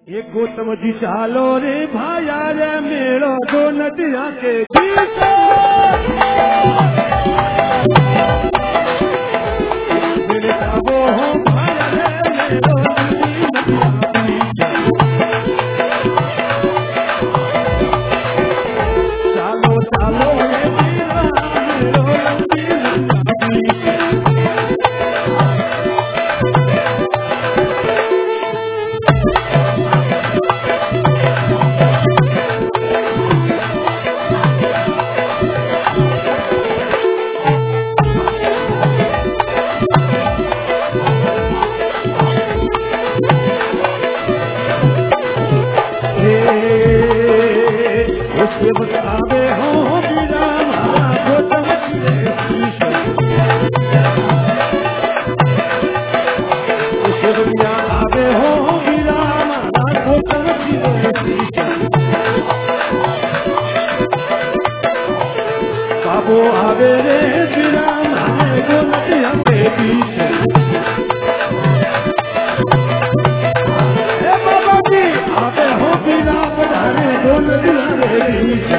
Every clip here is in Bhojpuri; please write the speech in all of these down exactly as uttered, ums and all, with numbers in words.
ये गौतम जी चालो रे भाया रे मेलो दो नदिया के बीच मेरे काबो हो भाया रे मेलो चालो चालो रे मेरा बतावे हो बिना गौतम आवे हो बिना गौतम काबो आवे रे बिना गोलतिया के बीच बाबा जी आवे हो बिना बढ़ाने गोलतिया के बीच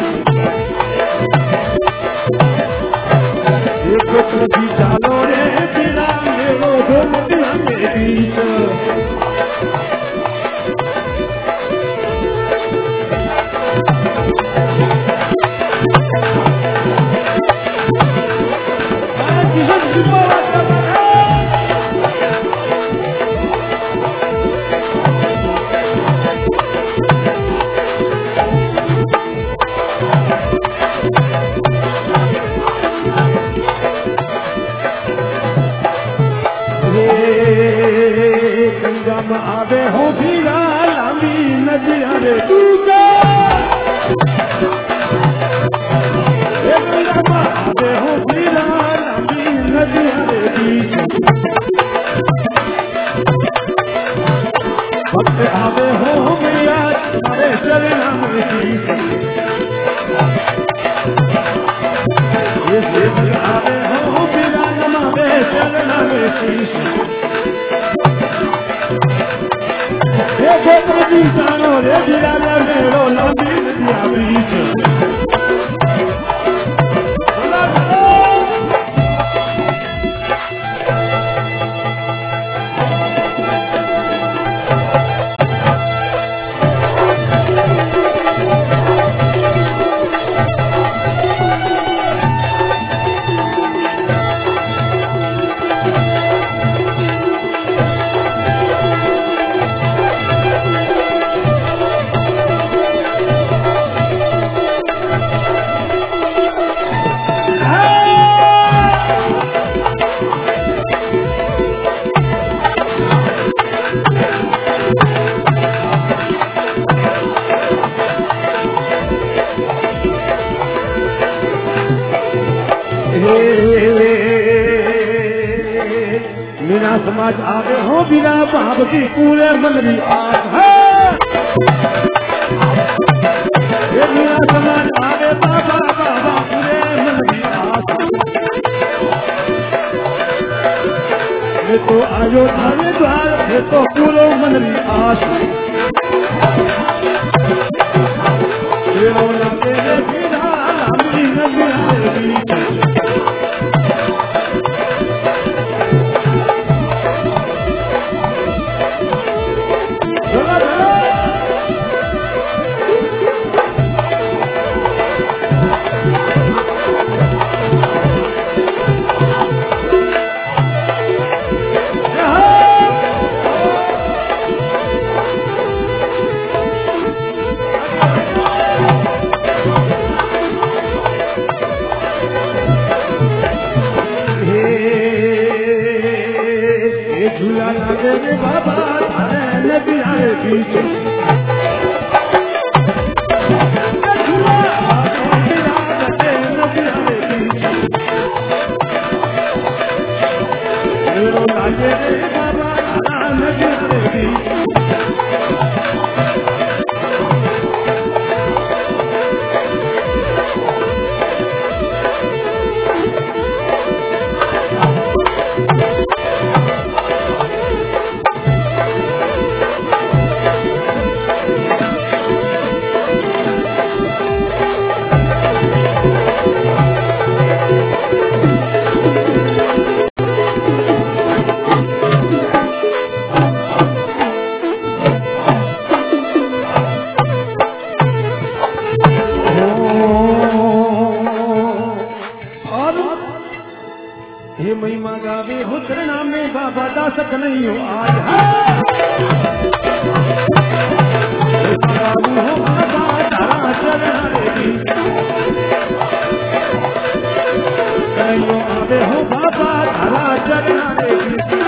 भी चालो रे बिना मेलो गोलतिया के बीच आवे हो भीरा लामी नदिया रे दूजा आवे हो भीरा लामी नदिया रे बीच वक्त आवे हो भैया तुम्हारे चरणा में बीच ये सेव आवे हो भीरा नमावे चरणा में बीच गोपी जानो रे बिना मेलो लंबी नदिया बीच मीना समाज आगे हो बिना बाप की पूरे मन भी आग है ये मीना समाज आगे बाबा बाबा पूरे मन भी आग ये तो अयोध्या में द्वार ये तो पूरे मन भी आस ये रोना तेरे बिना लामी नदिया रे बीच झूला लगे रे बाबा नदिया रे बीच झूला लगे नदिया रे बीच मेरो लगे रे बाबा नदिया रे बीच कन्हैयो आया बाबू हो बाबा तारा चरण रे कन्हैयो आवे हो बाबा तारा चरण रे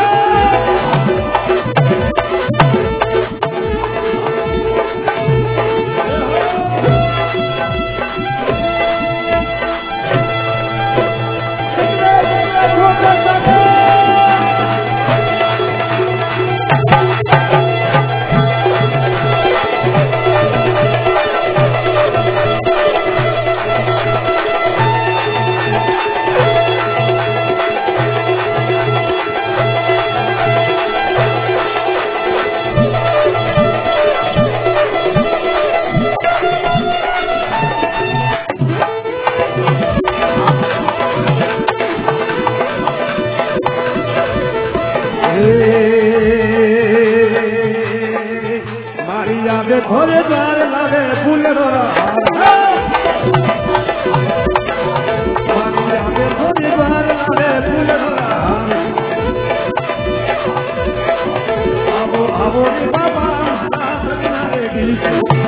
घोरे द्वार लागे फूलेरो घोरे द्वार लागे फूलेरो आवो आवो बाबा रे